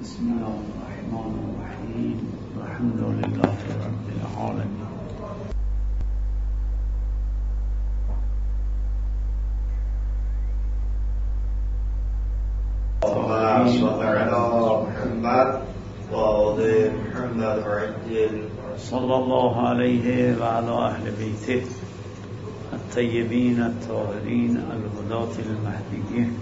بسم الله الرحمن الرحیم الحمد لله رب العالمین. صلی الله علیه و علی اهل بیته الطیبین الطاهرین الهداة المهدیین.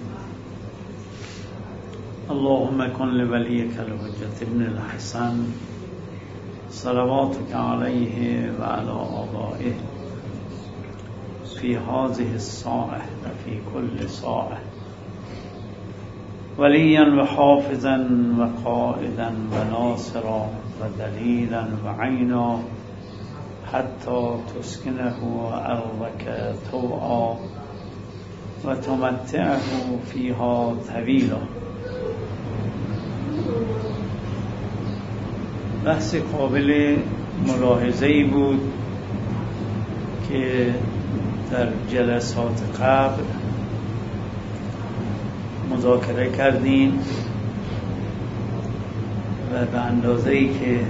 اللهم کن لولیک الحجة ابن الحسن صلواتک علیه و علی آبائه فی هذه الساعة و فی کل ساعة ولیا و حافظا و قائدا و ناصرا و دلیلا و عینا حتی تسکنه ارضک طوعا و تمتعه فیها طویلا. بحث قابل ملاحظه‌ای بود که در جلسات قبل مذاکره کردیم و به اندازه‌ای که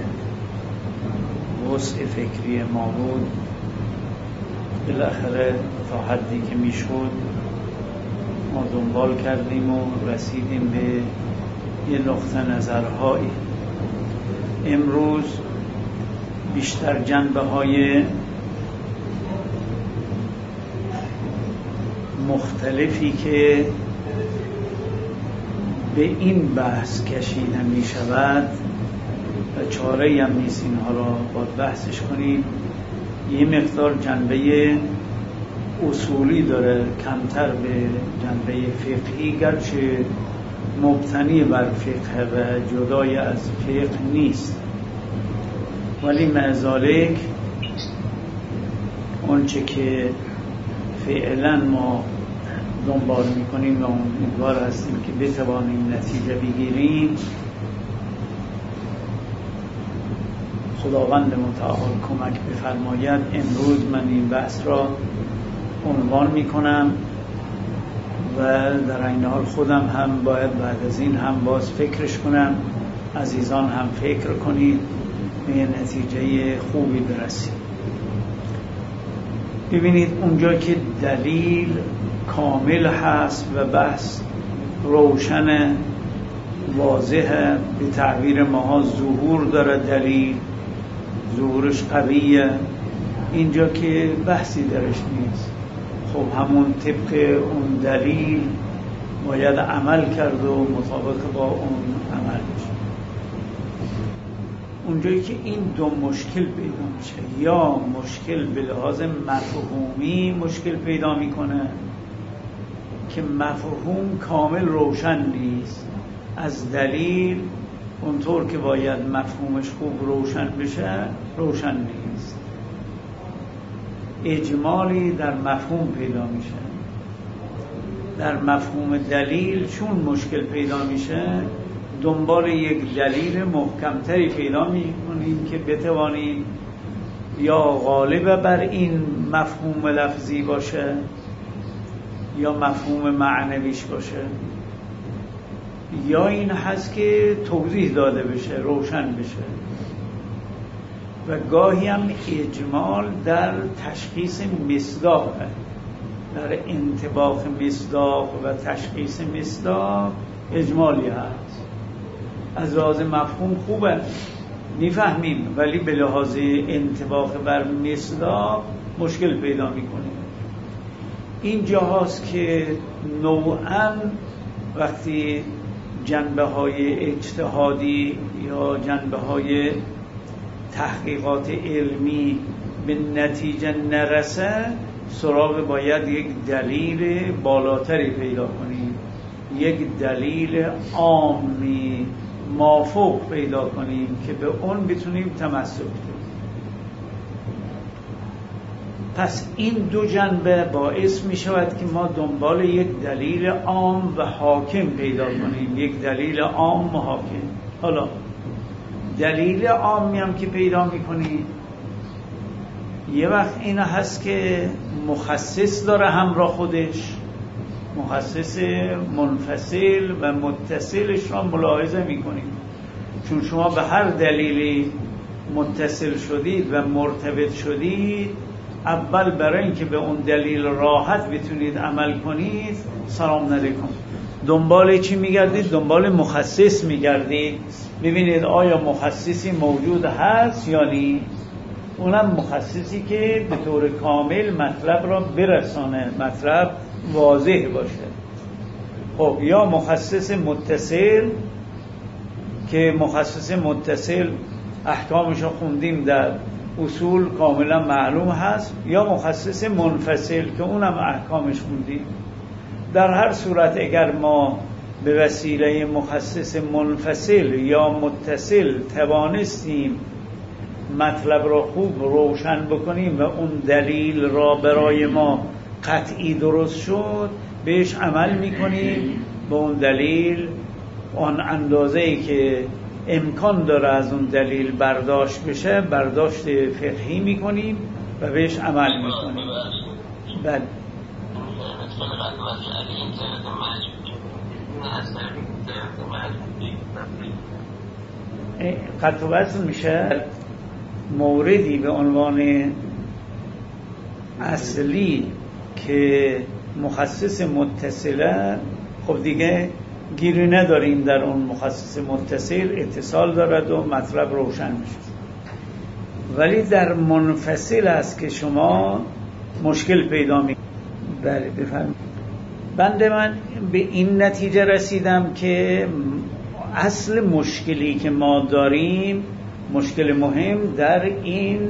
وسع فکری ما بود بالاخره تا حدی که میشد ما دنبال کردیم و رسیدیم به یه نقطه نظرهایی. امروز بیشتر جنبه‌های مختلفی که به این بحث کشیده می شود و چاره‌ای هم نیست اینها را باید بحثش کنیم. یه مقدار جنبه اصولی داره، کمتر به جنبه فقهی، گرچه مبتنی بر فقه و جدای از فقه نیست، ولی مع ذالک اونچه که فعلا ما دنبال میکنیم و امیدوار هستیم که بتوانیم نتیجه بگیریم، خداوند متعال کمک بفرماید. امروز من این بحث را عنوان میکنم و در این حال خودم هم باید بعد از این هم باز فکرش کنم، عزیزان هم فکر کنید، به یه نتیجه خوبی برسید. ببینید اونجا که دلیل کامل هست و بحث روشن واضحه، به تعبیر ماها ظهور داره، دلیل ظهورش قویه، اینجا که بحثی درش نیست، خب همون طبق اون دلیل باید عمل کرد و مطابق با اون عمل بشه. اونجایی که این دو مشکل پیدا میشه، یا مشکل به لحاظ مفهومی مشکل پیدا میکنه که مفهوم کامل روشن نیست، از دلیل اونطور که باید مفهومش خوب روشن بشه روشن نیست، اجمالی در مفهوم پیدا میشه. در مفهوم دلیل چون مشکل پیدا میشه، دنبال یک دلیل محکمتری پیدا میکنیم که بتوانیم یا غالب بر این مفهوم لفظی باشه یا مفهوم معنویش باشه، یا این هست که توضیح داده بشه، روشن بشه. و گاهی هم اجمال در تشخیص مصداقه، در انطباق مصداق و تشخیص مصداق اجمالی هست. از لحاظ مفهوم خوبه، میفهمیم، ولی به لحاظ انطباق بر مصداق مشکل پیدا میکنیم. این جاهاست که نوعاً وقتی جنبه های اجتهادی یا جنبه های تحقیقات علمی به نتیجه نرسه، سراغ باید یک دلیل بالاتری پیدا کنیم، یک دلیل عامی مافوق پیدا کنیم که به اون بتونیم تمسک کنیم. پس این دو جنبه باعث می شود که ما دنبال یک دلیل عام و حاکم پیدا کنیم، یک دلیل عام و حاکم. حالا دلیل عامی هم که پیدا می کنیم، یه وقت این هست که مخصص داره همراه خودش، مخصص منفصل و متصلش را ملاحظه میکنید، چون شما به هر دلیلی متصل شدید و مرتبط شدید، اول برای اینکه به اون دلیل راحت بتونید عمل کنید سلام علیکم دنبال چی میگردید؟ دنبال مخصص میگردید، ببینید آیا مخصصی موجود هست یا نیست. اونم مخصصی که به طور کامل مطلب را برسانه، مطلب واضح باشه. خب یا مخصص متصل که مخصص متصل احکامش رو خوندیم در اصول کاملا معلوم هست، یا مخصص منفصل که اونم احکامش خوندیم. در هر صورت اگر ما به وسیله مخصص منفصل یا متصل توانستیم مطلب را خوب روشن بکنیم و اون دلیل را برای ما قطعی درست شد، بهش عمل میکنیم، به اون دلیل آن اندازه‌ای که امکان داره از اون دلیل برداشت بشه برداشت فقهی میکنیم و بهش عمل میکنیم. بله قطع وصل میشه موردی به عنوان اصلی که مخصص متصله. خب دیگه گیری نداریم در اون مخصص متصل، اتصال دارد و مطلب روشن میشه. ولی در منفصل است که شما مشکل پیدا می. بله بفرمایید. بنده من به این نتیجه رسیدم که اصل مشکلی که ما داریم، مشکل مهم در این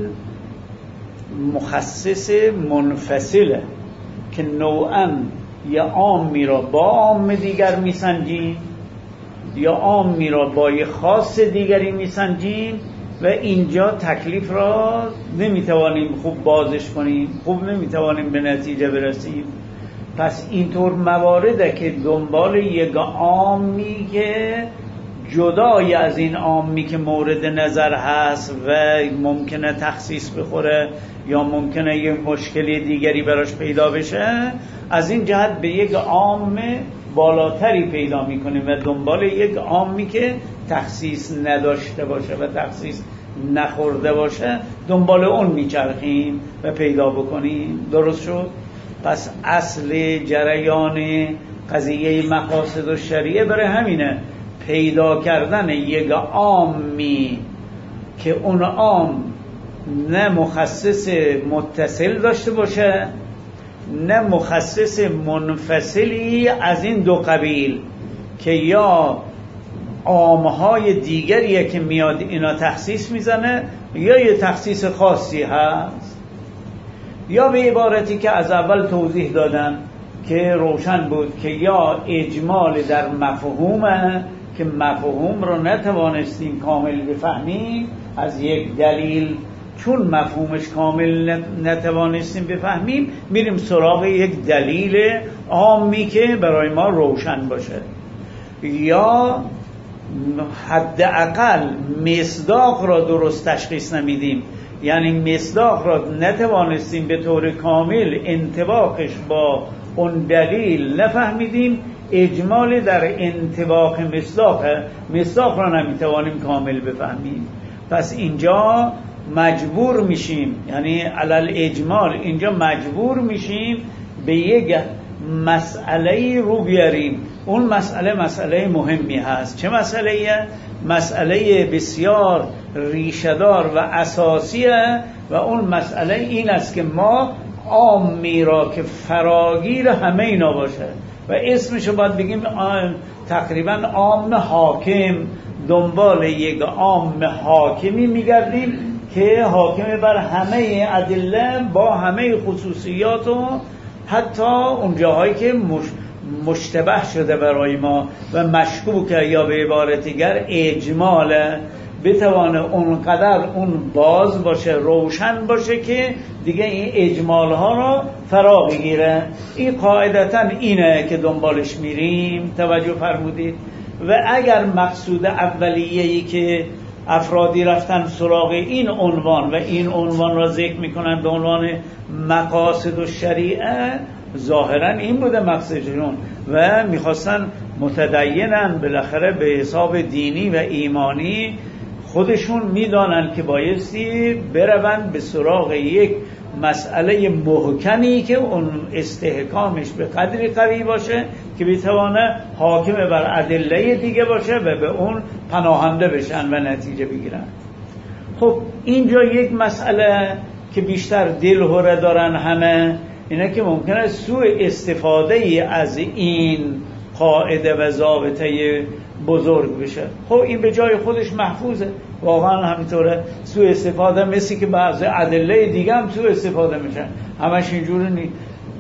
مخصص منفصله که نوعاً یا عامی را با عام دیگر میسنجیم یا عامی را با یه خاص دیگری میسنجیم و اینجا تکلیف را نمیتوانیم خوب بازش کنیم، خوب نمیتوانیم به نتیجه برسیم. پس اینطور موارده که دنبال یک عامی که جدای از این عامی که مورد نظر هست و ممکنه تخصیص بخوره یا ممکنه یه مشکلی دیگری براش پیدا بشه، از این جهت به یک عام بالاتری پیدا میکنیم و دنبال یک عامی که تخصیص نداشته باشه و تخصیص نخورده باشه دنبال اون میچرخیم و پیدا بکنیم. درست شد؟ پس اصل جریان قضیه مقاصد و شریعه برای همینه، پیدا کردن یک عامی که اون عام نه مخصص متصل داشته باشه نه مخصص منفصلی از این دو قبیل که یا عامهای دیگریه که میاد اینا تخصیص میزنه یا یه تخصیص خاصی هست، یا به عبارتی که از اول توضیح دادم که روشن بود که یا اجمال در مفهومه که مفهوم رو نتوانستیم کامل بفهمیم از یک دلیل، چون مفهومش کامل نتوانستیم بفهمیم میریم سراغ یک دلیل عامی که برای ما روشن باشه، یا حداقل مصداق را درست تشخیص نمیدیم، یعنی مصداق را نتوانستیم به طور کامل انطباقش با اون دلیل نفهمیدیم، اجمال در انطباق مصداق را نمیتوانیم کامل بفهمیم. پس اینجا مجبور میشیم، یعنی علل اجمال اینجا مجبور میشیم به یک مسئله رو بیاریم. اون مسئله مهمی هست. چه مسئله؟ مسئله بسیار ریشه‌دار و اساسیه و اون مسئله این است که ما عامی را که فراگیر همه اینا باشه و اسمشو باید بگیم تقریبا عام حاکم، دنبال یک عام حاکمی میگردیم که حاکم بر همه ادله با همه خصوصیات و حتی اون جاهایی که مشتبه شده برای ما و مشکوکه یا به عبارت دیگر اجماله، بتوانه اونقدر اون باز باشه، روشن باشه که دیگه این اجمال ها رو فرا بگیره. این قاعدتا اینه که دنبالش میریم. توجه فرمودید؟ و اگر مقصود اولیه‌ای که افرادی رفتن سراغ این عنوان و این عنوان را ذکر میکنن به عنوان مقاصد و شریعه، ظاهرا این بوده مقصدشون و میخواستن متدینن بالاخره به حساب دینی و ایمانی خودشون میدانن که بایستی برون به سراغ یک مسئله محکمی که اون استحکامش به قدری قوی باشه که بتوانه حاکم بر ادله دیگه باشه و به اون پناهنده بشن و نتیجه بگیرن. خب اینجا یک مسئله که بیشتر دلهره دارن همه اینه که ممکنه سوء استفاده ای از این قاعده و ضابطه بزرگ بشه. خب این به جای خودش محفوظه، واقعا همینطوره. سوء استفاده مثل که بعضی ادله دیگه هم سوء استفاده میشن، همش اینجوری نیست.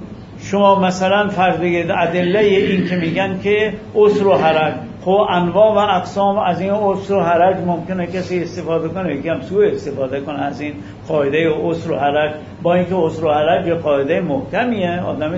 شما مثلا فرض بگیرید ادله این که میگن که عسر و حرج، خب انواع و اقسام از این عسر و حرج ممکنه کسی استفاده کنه، یکی هم سوء استفاده کنه از این قاعده عسر و حرج، با اینکه عسر و حرج یه قاعده محکمیه، آدم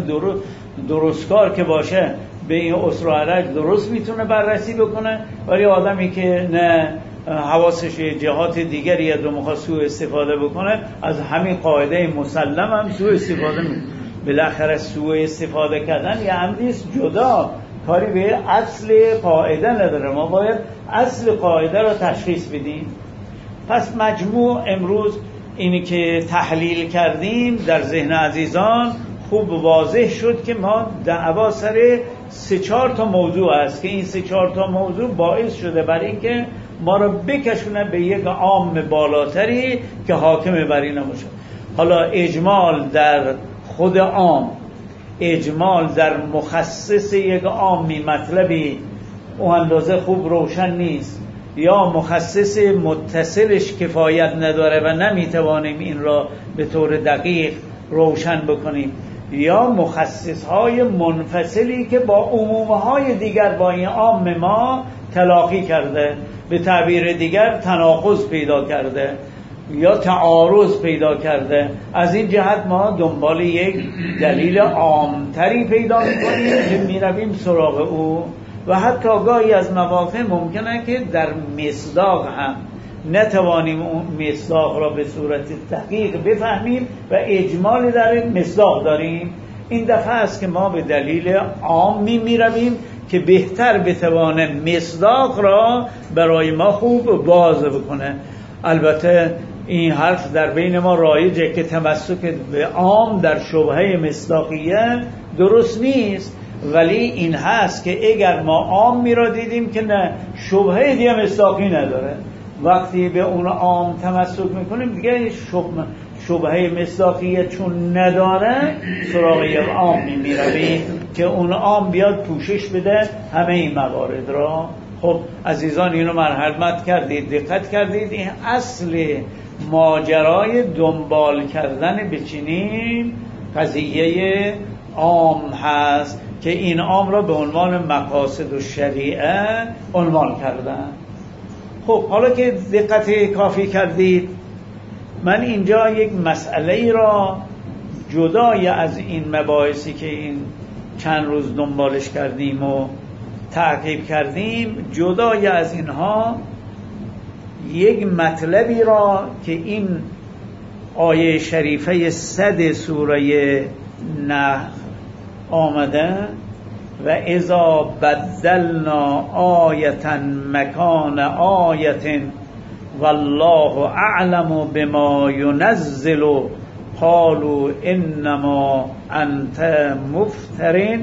درستکار که باشه به این عسر و حرج درست میتونه بررسی بکنه، ولی آدمی که نه حواسش جهات دیگری رو میخواد سوء استفاده بکنه از همین قاعده مسلم هم سوء استفاده میکنه. بالاخره سوء استفاده کردن یه امریست جدا، کاری به اصل قاعده نداره. ما باید اصل قاعده رو تشخیص بدیم. پس مجموع امروز اینی که تحلیل کردیم در ذهن عزیزان خوب واضح شد که ما دعوا سر 3-4 تا موضوع است که این 3-4 تا موضوع باعث شده برای اینکه ما رو بکشونه به یک عام بالاتری که حاکم بر این نباشه. حالا اجمال در خود عام، اجمال در مخصص یک عامی مطلبی اون اندازه خوب روشن نیست، یا مخصص متصلش کفایت نداره و نمیتوانیم این را به طور دقیق روشن بکنیم، یا مخصصهای منفصلی که با عمومهای دیگر با این عام ما تلاقی کرده، به تعبیر دیگر تناقض پیدا کرده یا تعارض پیدا کرده. از این جهت ما دنبال یک دلیل عامتری پیدا می‌کنیم که می‌رویم سراغ او، و حتی گاهی از مواقع ممکنه که در مصداق هم نتوانیم اون مصداق را به صورت دقیق بفهمیم و اجمالی در مصداق داریم. این دفعه است که ما به دلیل عامی می‌رویم که بهتر بتوانه مصداق را برای ما خوب باز بکنه. البته این حرف در بین ما رایجه که تمسک به عام در شبهه مصداقیه درست نیست، ولی این هست که اگر ما عام می را دیدیم که نه شبهه دیگه مصداقی نداره، وقتی به اون عام تمسک میکنیم دیگه شبهه مصداقیه چون نداره سراغ یک عام می رویم که اون عام بیاد پوشش بده همه این موارد را. خب عزیزان اینو مرحمت کردید، دقت کردید، این اصل ماجرای دنبال کردن به چنین قضیه عام هست که این عام را به عنوان مقاصد و شریعه عنوان کردن. خب حالا که دقت کافی کردید، من اینجا یک مسئله را جدای از این مباحثی که این چند روز دنبالش کردیم و تعقیب کردیم، جدای از اینها یک مطلبی را که این آیه شریفه 100 سوره نحل آمده و اذا بدلنا آیة مکان آیة والله اعلم بما ینزل قالوا انما انت مفتر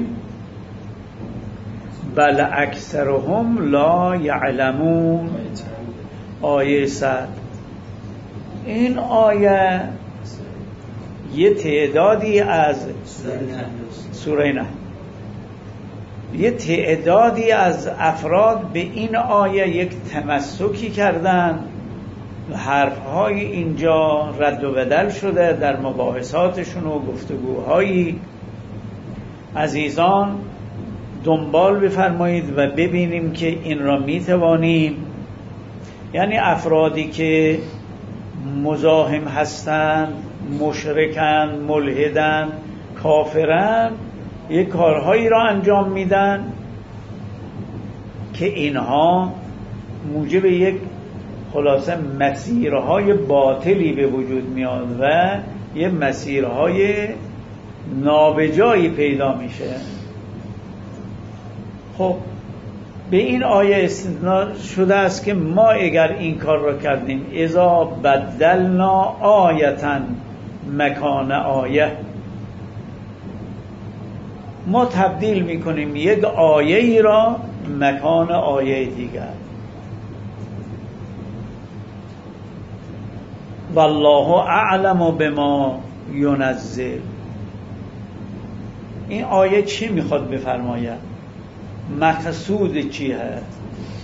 بل اکثرهم لا یعلمون. آیه 100. این آیه یه تعدادی از سوره نحل، یه تعدادی از افراد به این آیه یک تمسکی کردن و حرفهای اینجا رد و بدل شده در مباحثاتشون و گفتگوهایی. عزیزان دنبال بفرمایید و ببینیم که این را میتوانیم، یعنی افرادی که مزاحم هستند، مشرکن، ملحدن، کافرن، یک کارهایی را انجام میدن که اینها موجب یک خلاصه مسیرهای باطلی به وجود میاد و یه مسیرهای نابجایی پیدا میشه. خب به این آیه استدلال شده است که ما اگر این کار را کردیم، اذا بدلنا آیتا مکان آیه، ما تبدیل میکنیم یک آیه ای را مکان آیه دیگر. والله اعلم بما ینزل. این آیه چی میخواد بفرماید؟ مقصود چی هست؟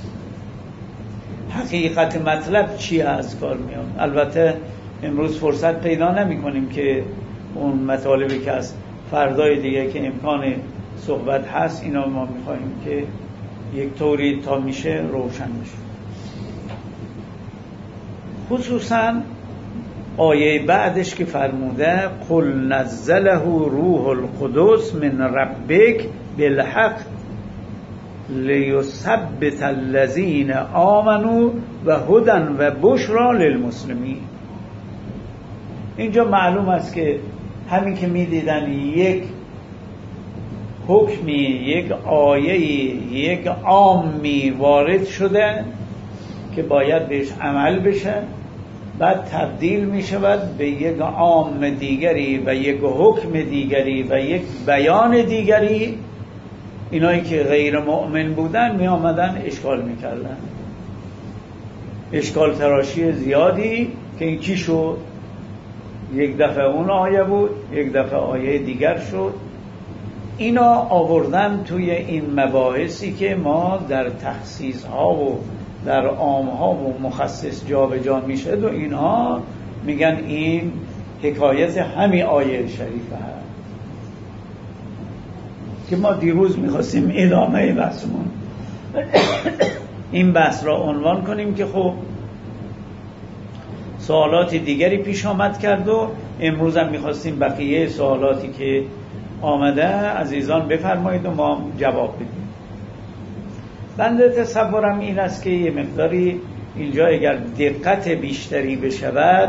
حقیقت مطلب چی از کار میاد؟ البته امروز فرصت پیدا نمی کنیم که اون مطالبی که از فردای دیگه که امکان صحبت هست اینا ما میخوایم که یک طوری تا میشه روشن بشه. خصوصا آیه بعدش که فرموده قل نزله روح القدس من ربک بالحق لیثبت الذین آمنوا و هدی و بشری للمسلمین. اینجا معلوم است که همین که میدیدن یک حکمی، یک آیه‌ای، یک عامی وارد شده که باید بهش عمل بشه، بعد تبدیل می شود به یک عام دیگری و یک حکم دیگری و یک بیان دیگری. اینایی که غیر مؤمن بودن می آمدن اشکال می کردن، اشکال تراشی زیادی که این چی شد؟ یک دفعه اون آیه بود، یک دفعه آیه دیگر شد. اینا آوردن توی این مباحثی که ما در تخصیص ها و در عام ها و مخصص جا به جا میشه و اینها میگن این حکایت همین آیه شریفه هست که ما دیروز میخواستیم ادامه بحثمون این بحث را عنوان کنیم که خب سوالات دیگری پیش آمد کرد و امروز هم میخواستیم بقیه سوالاتی که آمده عزیزان بفرمایید و ما جواب بدیم. بنده تصورم این است که یه مقداری اینجا اگر دقت بیشتری بشود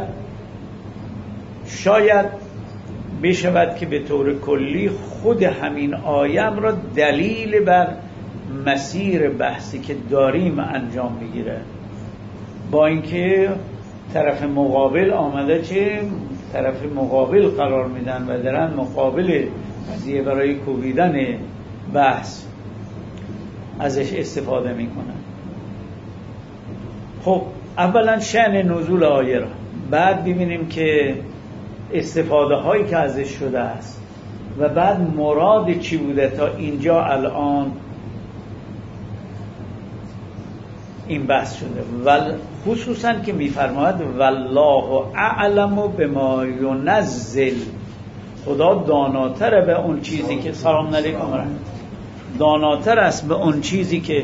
شاید بشود که به طور کلی خود همین آیم را دلیل بر مسیر بحثی که داریم انجام میگیره، با اینکه طرف مقابل آمده چه طرف مقابل قرار میدن و دارن مقابل قضیه برای کوبیدن بحث ازش استفاده میکنن. خب اولا شأن نزول آیه را، بعد ببینیم که استفاده هایی که ازش شده است و بعد مراد چی بوده تا اینجا الان این بحث شده. و خصوصا که میفرماید والله اعلم بما ینزل، خدا داناتر به اون چیزی که سلام علیکم داناتر است به اون چیزی که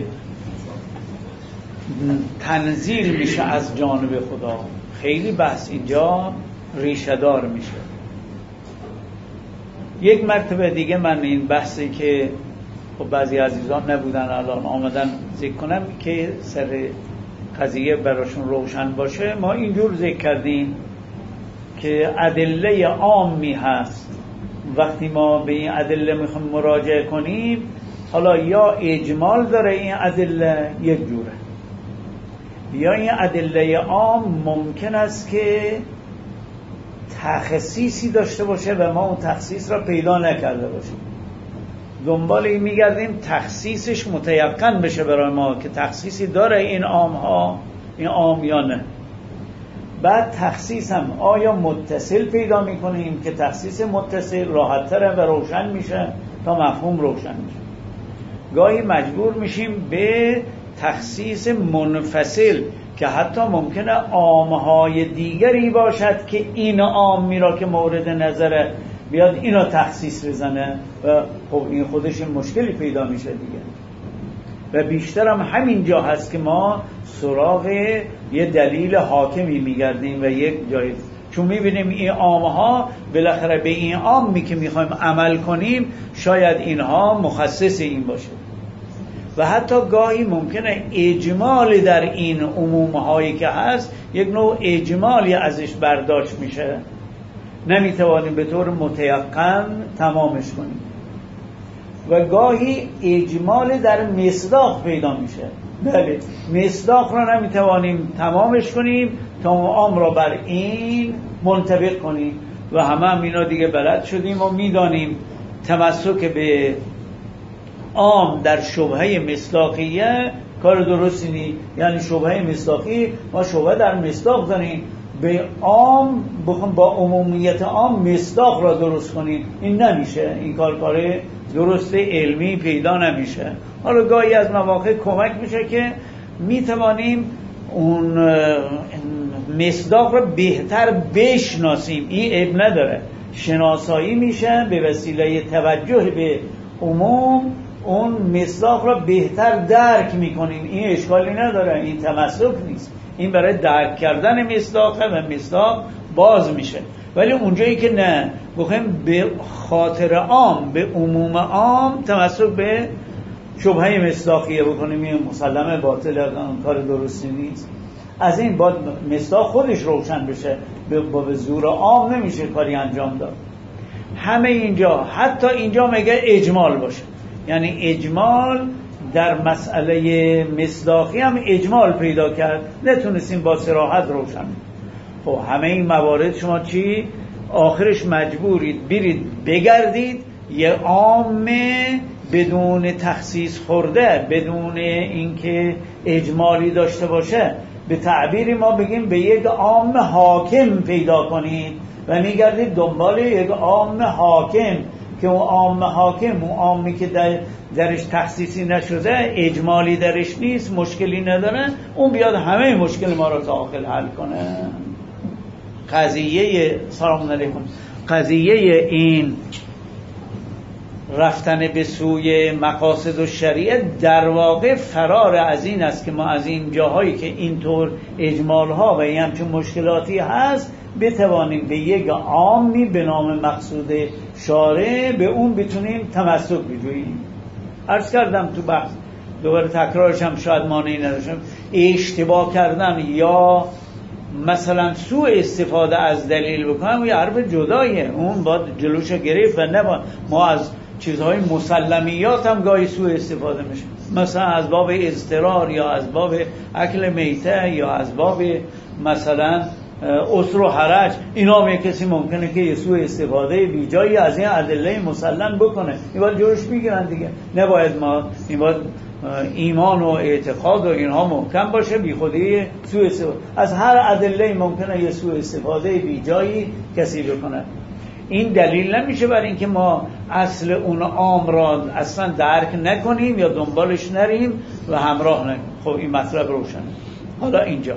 تنزیل میشه از جانب خدا. خیلی بحث اینجا ریشه دار میشه. یک مرتبه دیگه من این بحثی که خب بعضی عزیزان نبودن الان آمدن ذکر کنم که سر قضیه براشون روشن باشه، ما اینجور ذکر کردیم که ادله عامی هست. وقتی ما به این ادله میخوایم مراجعه کنیم، حالا یا اجمال داره این ادله یک جوره، یا این ادله عام ممکن است که تخصیصی داشته باشه و ما اون تخصیص را پیدا نکرده باشیم. دنبال این میگردیم تخصیصش متیقن بشه برای ما که تخصیصی داره این عام ها، این عام یا نه. بعد تخصیص هم آیا متصل پیدا میکنیم که تخصیص متصل راحت تره و روشن میشه تا مفهوم روشن میشه. گاهی مجبور میشیم به تخصیص منفصل که حتی ممکنه عامهای دیگری باشد که این عامی را که مورد نظره بیاد اینو تخصیص بزنه و خب این خودش مشکلی پیدا میشه دیگه. و بیشتر هم همین جا هست که ما سراغ یه دلیل حاکمی میگردیم و یک جای، چون میبینیم این عامها بالاخره به این عامی که میخوایم عمل کنیم شاید اینها مخصص این باشه و حتی گاهی ممکنه اجمال در این عمومهایی که هست یک نوع اجمالی ازش برداشت میشه نمیتوانیم به طور متیقن تمامش کنیم و گاهی اجمال در مصداق پیدا میشه. بله، مصداق را نمیتوانیم تمامش کنیم تا عام را بر این منطبق کنیم و همه اینا دیگه بلد شدیم و میدانیم تمسک به عام در شبهه مصداقیه کار درستی نیست. یعنی شبهه مصداقی، ما شبهه در مصداق داریم، به عام با عمومیت عام مصداق را درست کنیم، این نمیشه. این کار درست علمی پیدا نمیشه. حالا گاهی از مواقع کمک میشه که میتوانیم اون مصداق را بهتر بشناسیم. این عیب نداره، شناسایی میشه به وسیله توجه به عموم، اون مصداق را بهتر درک میکنیم. این اشکالی نداره، این تمسک نیست، این برای درک کردن مصداقه و مصداق باز میشه. ولی اونجایی که نه، بخوایم به خاطر عام، به عموم عام تمسک به شبهه مصداقیه بکنیم، این مسلمه باطل، کار درستی نیست. از این باید مصداق خودش روشن بشه، به زور عام نمیشه کاری انجام داد. همه اینجا، حتی اینجا میگه اجمال باشه، یعنی اجمال در مسئله مصداقی هم اجمال پیدا کرد، نتونستیم با صراحت روشن. خب همه این موارد شما چی؟ آخرش مجبورید برید بگردید یه عامه بدون تخصیص خورده، بدون اینکه اجمالی داشته باشه، به تعبیری ما بگیم به یک عام حاکم پیدا کنید و میگردید دنبال یک عام حاکم که اون عام حاکم، اون عامی که درش تخصیصی نشده، اجمالی درش نیست، مشکلی نداره، اون بیاد همه مشکل ما رو تا آخر حل کنه. سلام علیکم. قضیه این رفتن به سوی مقاصد و شریعت در واقع فرار از این است که ما از این جاهایی که اینطور اجمالها و همچون مشکلاتی هست بتوانیم به یک عامی به نام مقصود شارع به اون بتونیم تمسک بجوییم. عرض کردم تو بحث، دوباره تکرارش هم شاید مانعی نداشتم، اشتباه کردن یا مثلا سوء استفاده از دلیل بکنم یه حرف جداییه، اون باید جلوش گرفت و نباید ما از چیزهای مسلمیات هم گاهی سوء استفاده میشه، مثلا از باب اضطرار یا از باب اکل میته یا از باب مثلا اسر و حرج، اینا هم کسی ممکنه که یه سوء استفاده بی جایی از این ادله مسلم بکنه، این باید جلوش میگیرن دیگه. نباید ما این باید ایمان و اعتقاد و اینها محکم باشه، بی خودی سوء استفاده از هر ادله ممکنه یه سوء استفاده بی جایی کسی بکنه. این دلیل نمیشه برای اینکه ما اصل اون عام را اصلا درک نکنیم یا دنبالش نریم و همراه نکنیم. خب این مطلب روشنه. حالا اینجا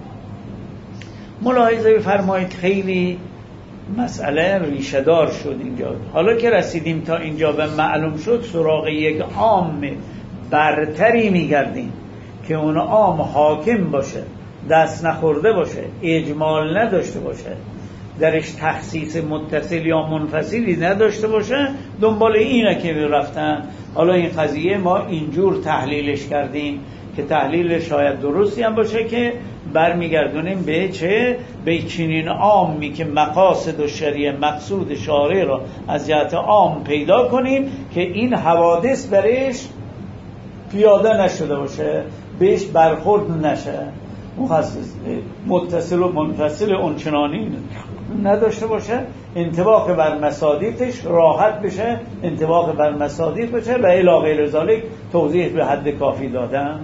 ملاحظه بفرمایید، خیلی مسئله ریشه دار شد اینجا. حالا که رسیدیم تا اینجا و معلوم شد سراغ یک عام برتری میگردیم که اون عام حاکم باشه، دست نخورده باشه، اجمال نداشته باشه، درش تخصیص متصل یا منفصلی نداشته باشه، دنبال اینه که رفتن. حالا این قضیه ما اینجور تحلیلش کردیم که تحلیل شاید درستی هم باشه که برمیگردونیم به چه؟ به چنین عامی که مقاصد و شریع مقصود شارع را از جهت عام پیدا کنیم که این حوادث برش پیاده نشده باشه، بهش برخورد نشه، متصل و منفصل اونچنانی نداشته باشه، انطباق بر مصادیقش راحت بشه، انطباق بر مصادیق بشه و الی غیر ذالک توضیح به حد کافی دادم.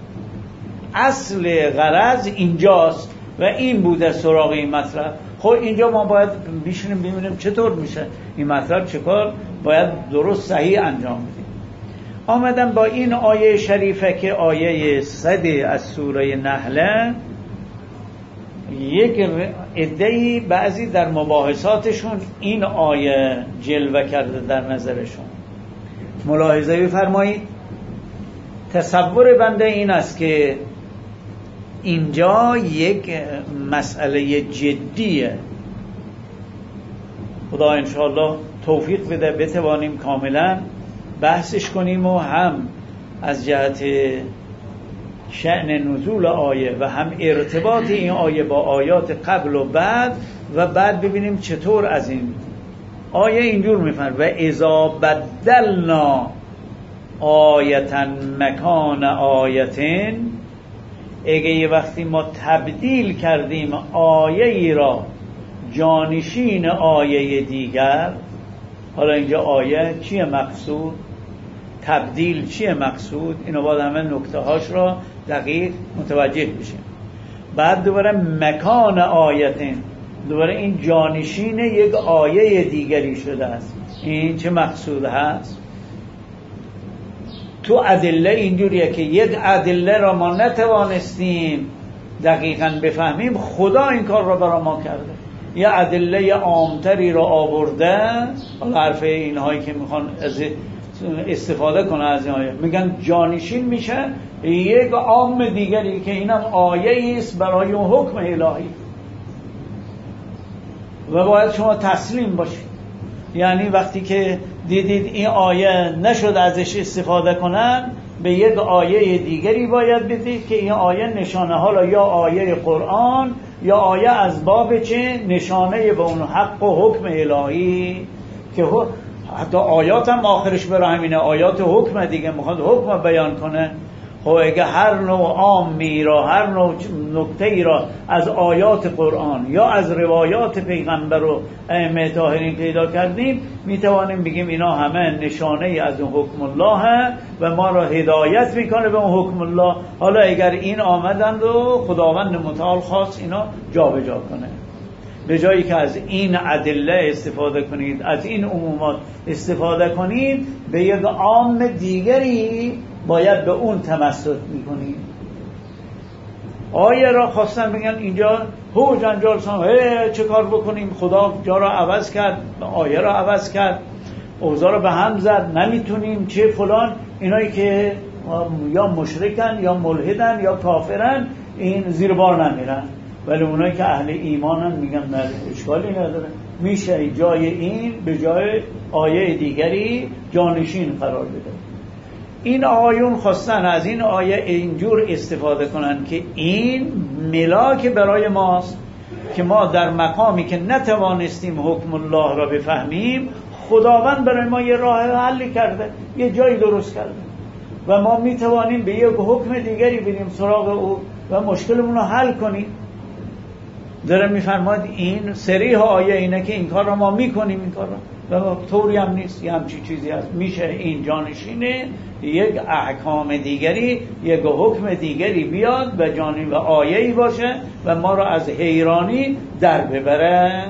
اصل غرض اینجاست و این بوده سراغ این مطلب. خب اینجا ما باید بشینیم ببینیم چطور میشه این مطلب، چه کار باید درست صحیح انجام بدیم. آمدم با این آیه شریفه که آیه 100 از سوره نحل، یک عده‌ای بعضی در مباحثاتشون این آیه جلوه کرده در نظرشون. ملاحظه بفرمایید، تصور بنده این است که اینجا یک مسئله جدیه. خدا انشاءالله توفیق بده بتوانیم کاملا بحثش کنیم و هم از جهت شأن نزول آیه و هم ارتباط این آیه با آیات قبل و بعد ببینیم چطور از این آیه اینجور میفرماید و اذا بدلنا آیتا مکان آیتین، اگه یه وقتی ما تبدیل کردیم آیه ای را جانشین آیه دیگر. حالا اینجا آیه چیه مقصود، تبدیل چیه مقصود، اینو باید همه نکته هاش را دقیق متوجه بشیم. بعد دوباره مکان آیتین، دوباره این جانشین یک آیه دیگری شده است. این چه مقصود هست؟ تو ادله اینجوریه که یک ادله را ما نتوانستیم دقیقاً بفهمیم، خدا این کار را برای ما کرده، یه ادله عامتری را آورده. حالا حرف اینهایی که میخوان استفاده کنه از این آیه، میگن جانشین میشه یک عام دیگری که اینم آیه است برای اون حکم الهی و باید شما تسلیم باشید. یعنی وقتی که دیدید این آیه نشد ازش استفاده کنن، به یک آیه دیگری باید بدید که این آیه نشانه، حالا یا آیه قرآن یا آیه از باب چه نشانه به اون حق و حکم الهی، که حتی آیات هم آخرش برای همینه، آیات حکم دیگه میخواد حکم بیان کنه. خب اگه هر نوع عامی را، هر نوع نکته‌ای را از آیات قرآن یا از روایات پیغمبر و ائمه طاهرین پیدا کردیم، میتوانیم بگیم اینا همه نشانه از اون حکم الله و ما را هدایت میکنه به اون حکم الله. حالا اگر این آمدند و خداوند متعال خواست اینا جابجا کنه، به جایی که از این ادله استفاده کنید، از این عمومات استفاده کنید، به یک عام دیگری باید به اون تمسک میکنید. آیه را خواستن بگن اینجا هو جنجال سان، چه کار بکنیم، خدا جا را عوض کرد، آیه را عوض کرد، اوضاع را به هم زد، نمیتونیم چه فلان. اینایی که یا مشرکن یا ملحدن یا کافرن این زیر بار نمیرن، ولی اونایی که اهل ایمانن میگن نه اشکالی نداره، میشه جای این به جای آیه دیگری جانشین قرار بده. این آیون خواستن از این آیه اینجور استفاده کنن که این ملاک برای ماست که ما در مقامی که نتوانستیم حکم الله را بفهمیم، خداوند برای ما یه راه حل کرده، یه جایی درست کرده و ما میتوانیم به یک حکم دیگری بریم سراغ او و مشکلمون رو حل کنیم. داره میفرماد این صریح آیه اینه که این کار را ما میکنیم، این کار را و طوری هم نیست، یه همچی چیزی هست، میشه این جانشینه یک احکام دیگری، یک حکم دیگری بیاد و جانب و آیه‌ای باشه و ما را از حیرانی در ببره.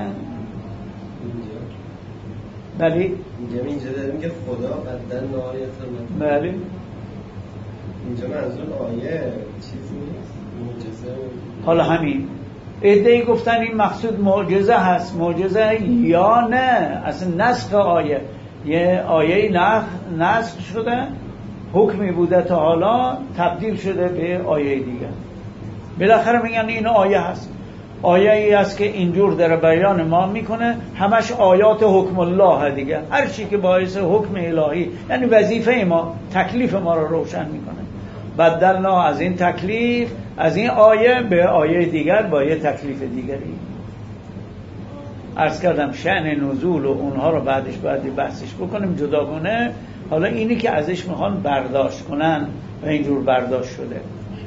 بله اینجا داریم که خدا بدل آیه، بله اینجا منظور آیه چیزی نیست، معجزه. حالا همین عده‌ای گفتن این مقصود معجزه هست، معجزه یا نه اصلا نسخ آیه، یه آیه نسخ شده، حکمی بوده تا حالا تبدیل شده به آیه دیگه. بالاخره میگن این آیه هست، آیه ای است که اینجور در بیان ما میکنه، همش آیات حکم الله دیگه، هر چی که باعث حکم الهی، یعنی وظیفه ما، تکلیف ما رو روشن میکنه. بدلنا از این تکلیف، از این آیه به آیه دیگر با یه تکلیف دیگری. عرض کردم شأن نزول و اونها رو بعدش باید بحثش بکنیم جداگانه. حالا اینی که ازش میخوان برداشت کنن و اینجور برداشت شده.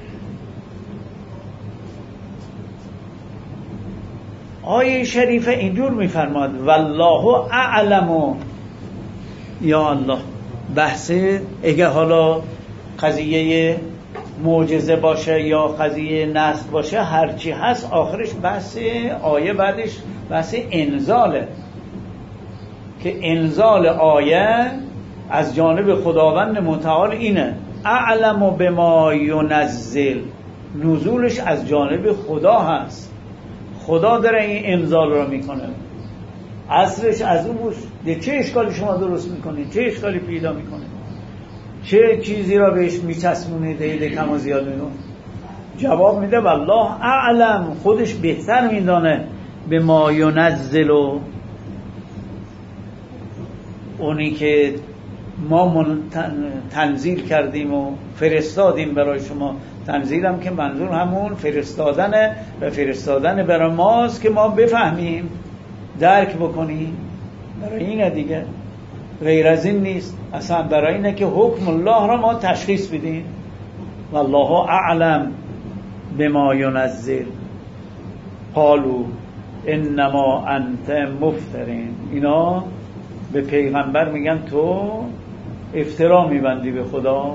آیه شریفه اینجور میفرماد والله اعلم. یا الله، بحث اگه حالا قضیه معجزه باشه یا قضیه نسخ باشه، هرچی هست آخرش بحث آیه، بعدش بحث انزاله که انزال آیه از جانب خداوند متعال اینه، اعلم بما ینزل، نزولش از جانب خدا هست، خدا داره این انزال رو میکنه، اصلش از اون بود. چه اشکالی شما درست میکنید، چه اشکالی پیدا میکنید، چه چیزی را بهش میچسبونید ایده کم و زیاد میدون؟ جواب میده والله اعلم، خودش بهتر میدانه به ما ینزل، اونی که ما تنزیل کردیم و فرستادیم برای شما. تنزیل هم که منظور همون فرستادنه و فرستادن برای ماست که ما بفهمیم، درک بکنیم. برای اینه دیگه، غیر از این نیست. اصلا برای اینه که حکم الله را ما تشخیص بدیم. والله اعلم بما ینزل قالوا انما انت مفترین. اینا به پیغمبر میگن تو افترا میبندی به خدا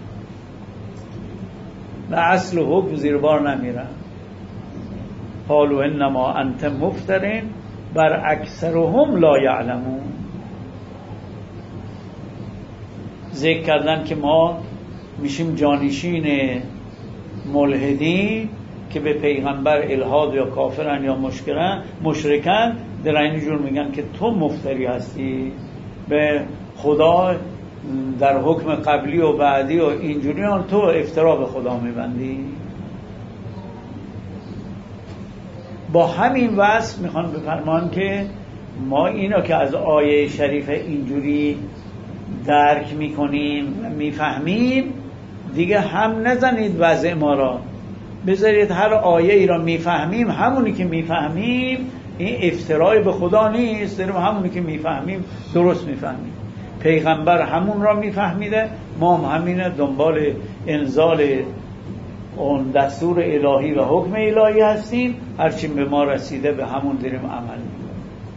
و اصل حکم زیر بار نمیرن. قالوا انما انت مفترین بر اکثرهم لا یعلمون. ذکر کردن که ما میشیم جانشین ملحدین که به پیغمبر الحاد یا کافرن یا مشرکن، در این جور میگن که تو مفتری هستی به خدا، در حکم قبلی و بعدی و اینجوریان تو افترا به خدا میبندی. با همین وصف میخوان بفرمان که ما اینو که از آیه شریف اینجوری درک میکنیم میفهمیم، دیگه هم نزنید وضع ما را، بذارید هر آیه ای را میفهمیم همونی که میفهمیم. این افترای به خدا نیست، داریم همونی که میفهمیم درست میفهمیم. پیغمبر همون را میفهمیده، ما هم همینه دنبال انزال اون دستور الهی و حکم الهی هستیم. هرچی به ما رسیده به همون داریم عمل میکنیم.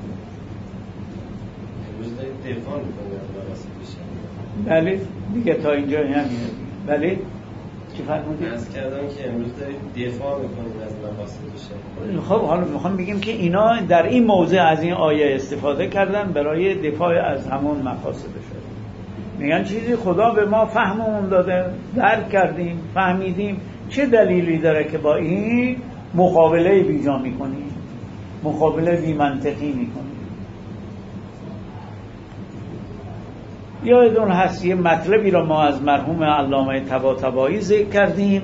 دفاع میکنه از بله دیگه تا اینجا همینه. بله چی فرمودید؟ از کردم که امروز دارید دفاع میکنید از مقاصد شریعت. خب حالا میخوام بگیم که اینا در این موضع از این آیه استفاده کردن برای دفاع از همون مقاصد شریعت. میگن چیزی خدا به ما فهممون داده، درک کردیم، فهمیدیم، چه دلیلی داره که با این مقابله بیجا میکنیم، مقابله بی منطقی میکنیم. یادتون هست یه مطلبی رو ما از مرحوم علامه طباطبایی ذکر کردیم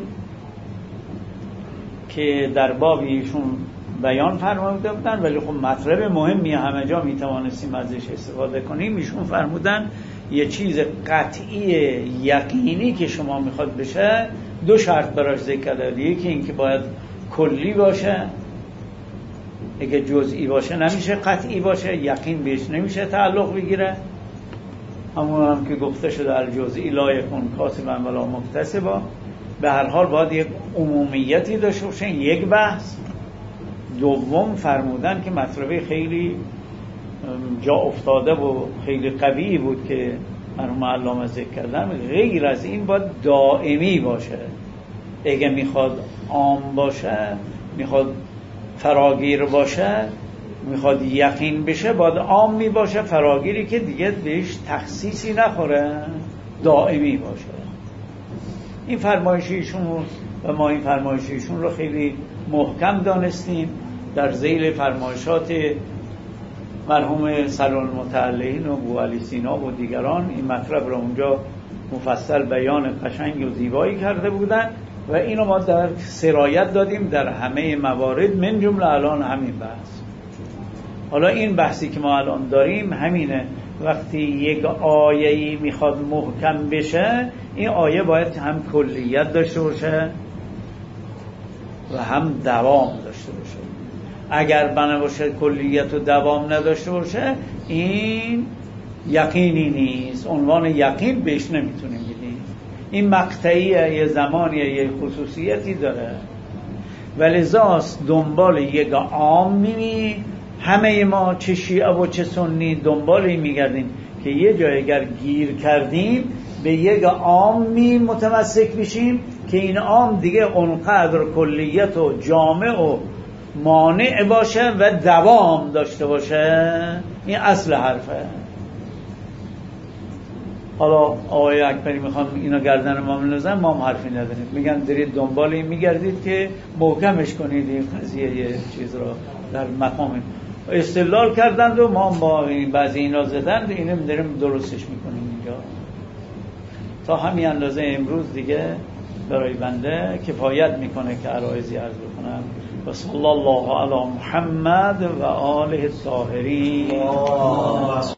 که در بابی ایشون بیان فرموده بودن، ولی خب مطلب مهمی همه جا میتوانستیم ازش استفاده کنیم. ایشون فرمودن یه چیز قطعی یقینی که شما میخواد بشه دو شرط براش ذکر کرده. یکی این که باید کلی باشه، اگه جزئی باشه نمیشه قطعی باشه، یقین بهش نمیشه تعلق بگیره. همون هم که گفته شده الجزئی لا یکون کاسبا ولا مکتسبا. به هر حال باید یک عمومیتی داشته باشه، یک بحث. دوم فرمودن که مطلب خیلی جا افتاده و خیلی قوی بود که مرحوم علامه ذکر کردن، غیر از این باید دائمی باشه. اگه میخواد عام باشه، میخواد فراگیر باشه، میخواد یقین بشه، باید عام می باشه، فراگیری که دیگه بهش تخصیصی نخوره، دائمی باشه. این فرمایشیشون و ما این فرمایشیشون رو خیلی محکم دانستیم. در ذیل فرمایشات مرحوم سلام المتعلقین و بوعلی سینا و دیگران این مطلب رو اونجا مفصل بیان قشنگ و زیبایی کرده بودن و اینو ما در سرایت دادیم در همه موارد، من جمله الان همین بحث. حالا این بحثی که ما الان داریم همینه. وقتی یک آیه‌ای میخواد محکم بشه، این آیه باید هم کلیت داشته باشه و هم دوام داشته باشه. اگر بنا باشه کلیت و دوام نداشته باشه، این یقینی نیست، عنوان یقین بهش نمیتونیم بدیم. این مقطعیه، یه زمانیه، یه خصوصیتی داره. ولذاست دنبال یک عام میمی، همه ما چه شیعه و چه سنی دنبال این میگردیم که یه جای اگر گیر کردیم به یک عامی متمسک بشیم که این عام دیگه اونقدر کلیت و جامع و مانع باشه و دوام داشته باشه. این اصل حرفه. حالا آقای اکبری میخوام اینو گردن ما بندازن، ما هم حرفی نداریم. میگن دارید دنبال این میگردید که محکمش کنید این قضیه، یه چیز رو در مقام استدلال کردند و ما با بعضی اینا زدند، اینم داریم درستش میکنیم اینجا. تا همین اندازه امروز دیگه برای بنده کفایت میکنه که عرایضی عرض بکنم. و صلی الله علی محمد و آله الطاهرین.